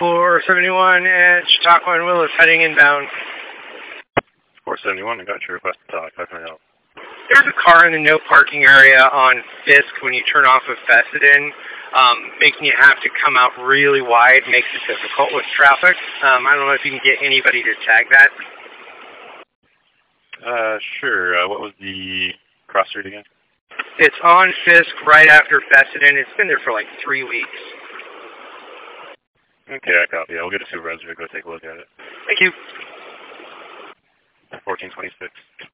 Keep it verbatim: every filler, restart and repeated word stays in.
four seventy-one at Chautauqua and Willis heading inbound. four seventy-one, I got your request to talk. How can I help? There's a car in the no parking area on Fisk when you turn off of Fessenden, um, making you have to come out really wide, makes it difficult with traffic. Um, I don't know if you can get anybody to tag that. Uh, sure. Uh, what was the cross street again? It's on Fisk right after Fessenden. It's been there for like three weeks. Okay, I copy. I'll get a supervisor to go take a look at it. Thank you. fourteen twenty-six.